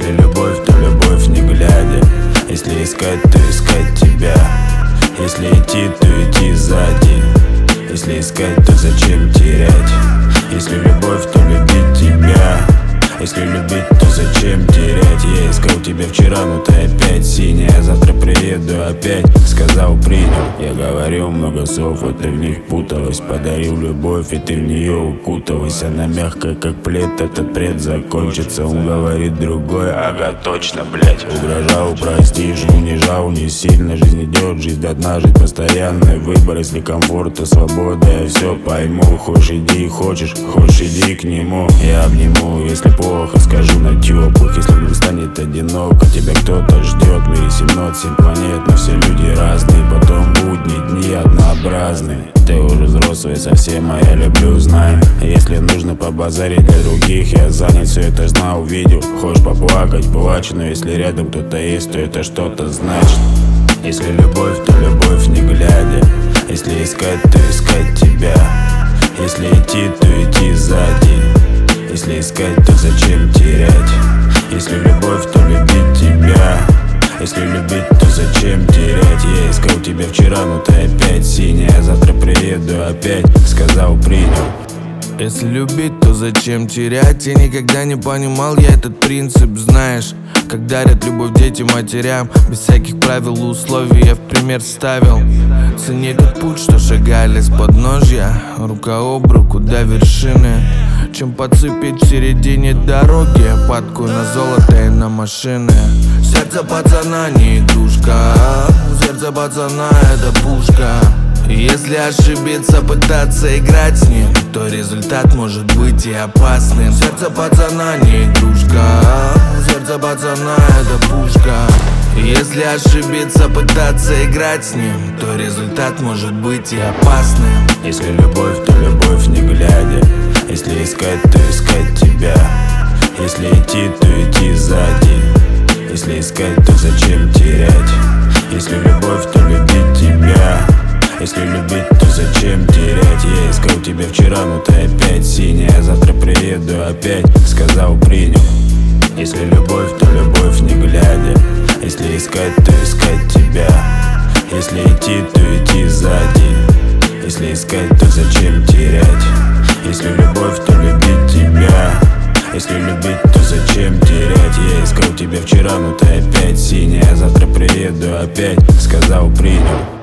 Если любовь, то любовь не глядя. Если искать, то искать тебя. Если идти, то идти сзади. Если искать, то зачем терять? Если любовь, то любить тебя. Если любить, то зачем терять? Я искал тебя вчера, но ты опять синяя. Завтра приеду опять, сказал, принял. Я говорил много слов, а ты в них путалась. Подарил любовь, и ты в нее укуталась. Она мягкая, как плед, этот бред закончится. Он говорит другой, ага, точно, блять. Угрожал, простишь, унижал, не сильно. Жизнь идет, жизнь до дна, жить постоянный выбор. Если комфорт, то свобода, я все пойму. Хочешь иди, хочешь иди к нему. Я обниму, если плохо, скажу на теплых. Если мне станет одиноко, тебя кто-то ждет. В мире 7 планет, но все люди разные. Потом будни, дни однообразные. Ты уже взрослый совсем, а я люблю, знай. Если нужно побазарить для других, я занят, все это знал, видел. Хочешь поплакать, плачь, но если рядом кто-то есть, то это что-то значит. Если любовь, то любовь не глядя. Если искать, то искать тебя. Если идти, то идти сзади. Если искать, то зачем терять? Если любовь, то любить тебя. Если любить, то зачем терять? Я искал тебя вчера, но ты опять синяя. Завтра приеду опять, сказал, принял. Если любить, то зачем терять? Я никогда не понимал, я этот принцип, знаешь. Как дарят любовь детям, матерям, без всяких правил и условий я в пример ставил. Цени этот путь, что шагали с подножья, рука об руку до вершины. Чем подцепить в середине дороги падку на золото и на машины. Сердце пацана не игрушка, сердце пацана это пушка. И если ошибиться, пытаться играть с ним, то результат может быть и опасным. Сердце пацана не игрушка, сердце пацана это пушка. И если ошибиться, пытаться играть с ним, то результат может быть и опасным. Если любовь, то любовь не глядя. Если искать, то искать тебя. Если идти, то идти сзади. Если искать, то зачем терять? Если любовь, то любить тебя. Если любить, то зачем терять? Я искал тебя вчера, но ты опять синяя. Завтра приеду опять, сказал, принял. Если любовь, то любовь не глядя. Если искать, то искать тебя. Если идти, то идти сзади. Если искать, то зачем терять? Если любовь, то любить тебя. Если любить, то зачем терять? Я искал тебя вчера, но ты опять синяя. Завтра приеду опять, сказал, принял.